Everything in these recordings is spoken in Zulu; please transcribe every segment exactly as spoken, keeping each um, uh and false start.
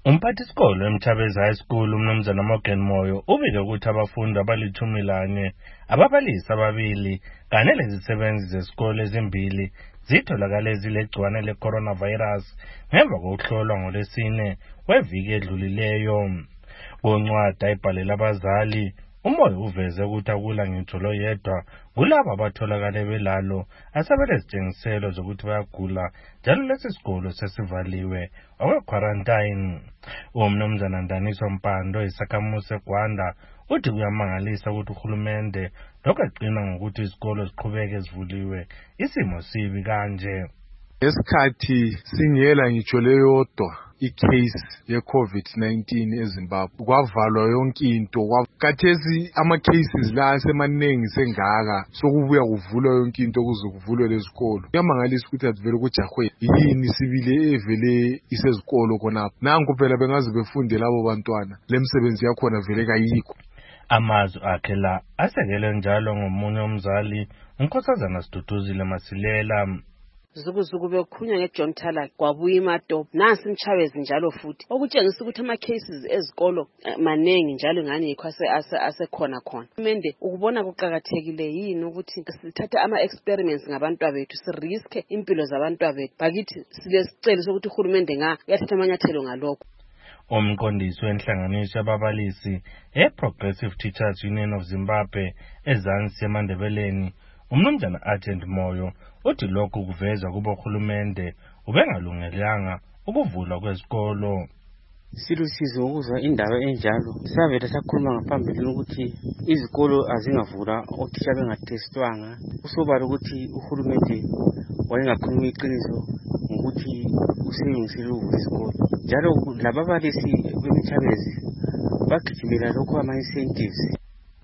Umphathisikolo eMchabezi High School umnumzana Morgan Moyo ubike ukuthi abafundi abalithumi lanye, ababalisi ababili kanye lezisebenzi zesikole ezimbili zitholakale zilegcwane le-coronavirus ngemva kokuhlolwa ngolwesine weviki edlulileyo. Kuncwadi ayibhalela abazali, uMoyo uveze ukuthi akula ngitsho lo yedwa kulabo abatholakale belalo asebelezitshengiselo zokuthi bayagula njalo lesi sikolo sesivaliwe okwe-quarantine. Umnumzana Ndaniso Mpando isakhamuzi eGwanda uthi kuyamangalisa ukuthi uhulumende lokhu egcina ngokuthi isikolo siqhubeke sivuliwe isimo sibi kanje. Esikhathi singela ngitsho leyodwa i-case ye-COVID nineteen eZimbabwe kwavalwa yonke into. Khathesi ama-cases la asemaningi sengaka sokubuya kuvulwa yonke into kuze kuvulwe lezikolo. Kuyamangalisa ukuthi ativele kujahwe yini sibile evele isezikolo khonapho. Nanku phela bengaze befunde labo bantwana lemsebenzi yakhona vele kayikho. Amazwi akhe la asekele njalo ngomunye umzali uNkosazana Siduduzile Masilela. Zukuzuku bekhunya ngeJohn Thala kwabuya iMatopo nasi Mchabezi njalo futhi okutshengisa ukuthi ama cases ezikolo manengi njalo ngani yikho ase asekhona khona. Mende ukubona kuqhakathekile yini ukuthi sithatha ama experiments ngabantwana bethu si risk impilo zabantwana bethu bakithi silesicelo sokuthi uhulumende nga yathatha amanyathelo ngalokho. Umqondisi wenhlanganiso yababalisi eProgressive Teachers Union of Zimbabwe eZansi eMandebeleni umnumzana Agent Moyo uthi lokhu kuveza kubo uhulumende ubengalungelanga ukuvula kwezikolo. Silusizo ukuzwa indaba enjalo. Savele sakhuluma ngaphambili ukuthi izikolo azingavula othisha bengatestwanga. Kusobala ukuthi uhulumende wayengakhuluma iqiniso ngokuthi uselungisile ukuvula isikolo. Njalo lababalisi bemichabezi bagijimela lokho ama-incentives.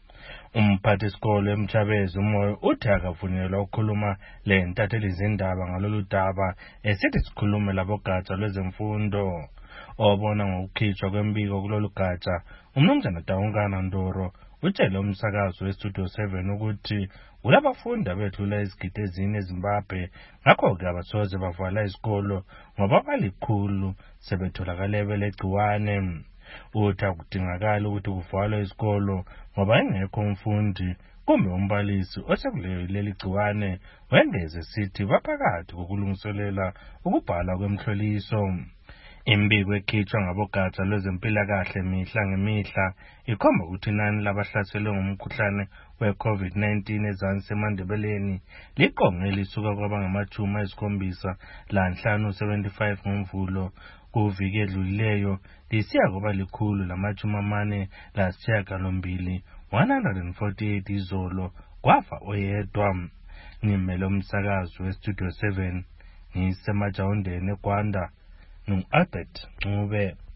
Umphathisikolo eMchabezi uMoyo uthi akavunyelwa ukukhuluma le ntatheli zindaba ngalolu daba esithi sikhulume labogatsha lwezemfundo. Obona ngokukhitshwa kwembiko kulolu gatsha umnumzana Dawungana Ndoro utshele umsakazo weStudio seven ukuthi kulabafundi abedlula izigidi ezine eZimbabwe ngakho-ke abasoze bavala isikolo ngoba balikhulu sebetholakale belegciwane. Uthi akudingakala ukuthi kuvalwe isikolo ngoba engekho umfundi kumbe umbalisi osekuleli gciwane. Wengeze sithi baphakathi kokulungiselela ukubhala kwemhloliso. Imbiko ekhitshwa ngabogatsha lwezempilakahle mihla ngemihla ikhomba ukuthi inani labahlaselwe ngumkhuhlane we-COVID nineteen eZansi eMandebeleni liqonge lisuka kwabangamajumi ayisikhombisa lanhlanu seventy-five ngomvulo kuviki edlulileyo lisiya kuba likhulu lamajumi amane lasishiyagalombili one hundred forty-eight izolo kwafa oyedwa. Ngimele umsakazo weStudio seven ngisemajawundeni eGwanda. Albert Ncube.